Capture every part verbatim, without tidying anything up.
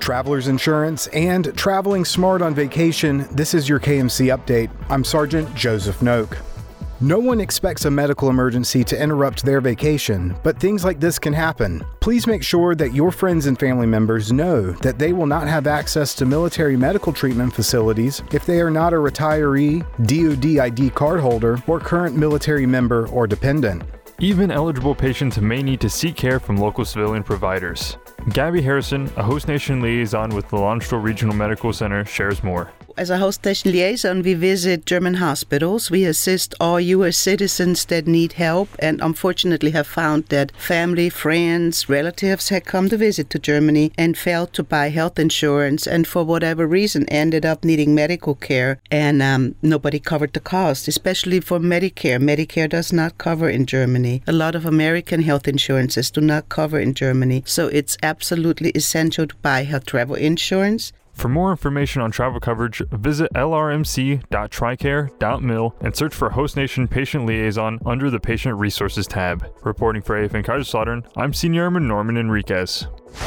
traveler's insurance, and traveling smart on vacation, this is your K M C Update. I'm Sergeant Joseph Noak. No one expects a medical emergency to interrupt their vacation, but things like this can happen. Please make sure that your friends and family members know that they will not have access to military medical treatment facilities if they are not a retiree, D O D I D card holder, or current military member or dependent. Even eligible patients may need to seek care from local civilian providers. Gabby Harrison, a Host Nation liaison with the Landstuhl Regional Medical Center, shares more. As a Host Nation liaison, we visit German hospitals. We assist all U S citizens that need help, and unfortunately have found that family, friends, relatives had come to visit to Germany and failed to buy health insurance, and for whatever reason ended up needing medical care, and um, nobody covered the cost, especially for Medicare. Medicare does not cover in Germany. A lot of American health insurances do not cover in Germany, so it's absolutely essential to buy health travel insurance. For more information on travel coverage, visit l r m c dot tricare dot mil and search for Host Nation Patient Liaison under the Patient Resources tab. Reporting for A F N Kaiserslautern, I'm Senior Airman Norman Enriquez.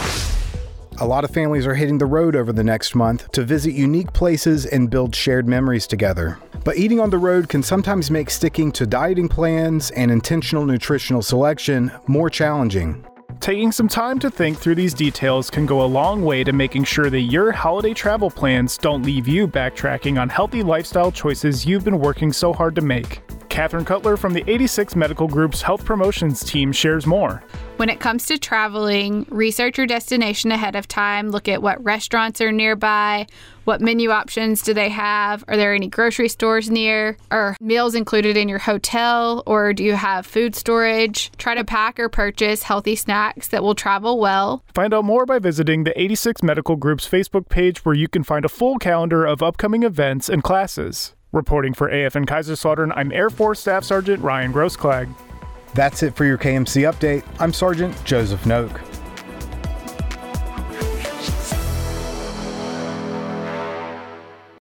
A lot of families are hitting the road over the next month to visit unique places and build shared memories together. But eating on the road can sometimes make sticking to dieting plans and intentional nutritional selection more challenging. Taking some time to think through these details can go a long way to making sure that your holiday travel plans don't leave you backtracking on healthy lifestyle choices you've been working so hard to make. Catherine Cutler from the eighty-six Medical Group's Health Promotions team shares more. When it comes to traveling, research your destination ahead of time. Look at what restaurants are nearby. What menu options do they have? Are there any grocery stores near? Are meals included in your hotel, or do you have food storage? Try to pack or purchase healthy snacks that will travel well. Find out more by visiting the eighty-six Medical Group's Facebook page, where you can find a full calendar of upcoming events and classes. Reporting for A F N Kaiserslautern, I'm Air Force Staff Sergeant Ryan Grossklag. That's it for your K M C Update. I'm Sergeant Joseph Noak.